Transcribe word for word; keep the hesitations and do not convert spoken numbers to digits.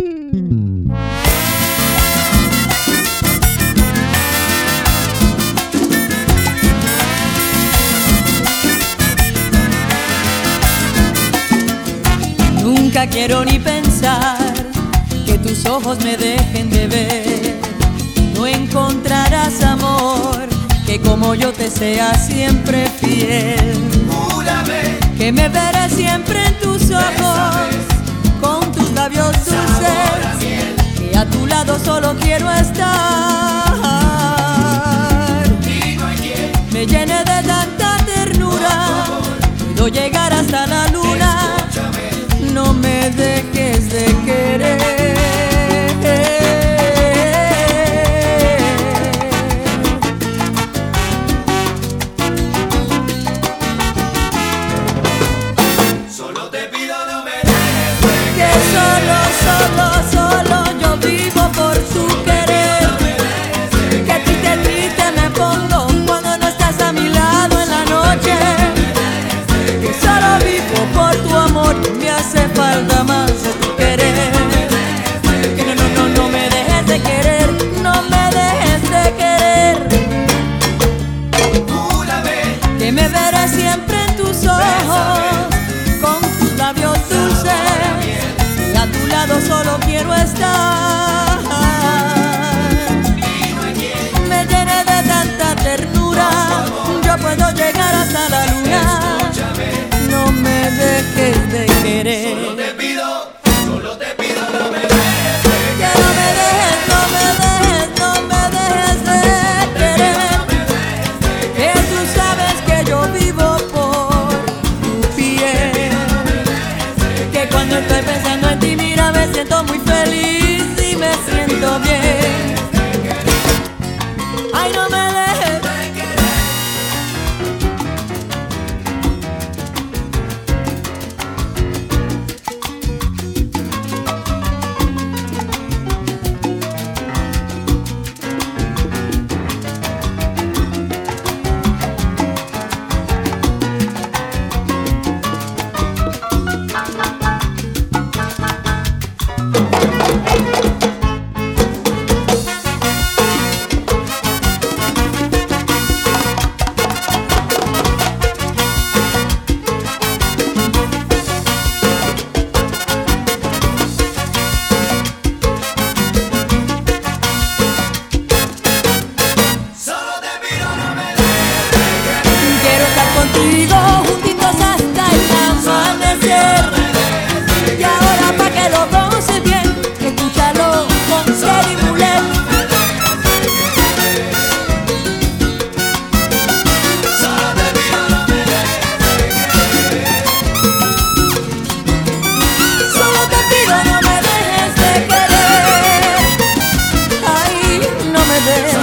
Nunca quiero ni pensar que tus ojos me dejen de ver. No encontrarás amor que como yo te sea siempre fiel. Júrame que me veré siempre en tus ojos, con tus labios dulces, que a tu lado solo quiero estar. Y no hay quien me llene de tanta ternura, puedo llegar hasta la luna. No me dejes de querer. Solo te pido no me dejes de Que solo, solo, solo yo vivo por tu querer. Que triste, triste me pongo cuando no estás a mi lado en la noche. Que solo vivo por tu amor, me hace falta más de tu querer. Que no, no, no, no me dejes de querer, no me dejes de querer. Júrame Que me veré siempre en tus ojos, con tus labios dulces, y a tu lado solo quiero estar. y no hay quien Me llene de tanta ternura, yo puedo llegar hasta la luna. No me dejes de querer. Solo te pido, solo te pido no me dejes de Que no me dejes, no me dejes, no me dejes de querer. Que tú sabes que yo vivo por tu piel. Que cuando estoy pensando en ti, mira, me siento muy feliz y me siento bien. Ay, no me dejes. Solo te pido no me dejes de querer. Quiero estar contigo juntitos hasta el amanecer. Y ahora pa' que lo goces bien, escúchalo con Celi Mulet. Solo te pido no me dejes de querer. Solo te pido no me dejes de querer. Ay, no me dejes.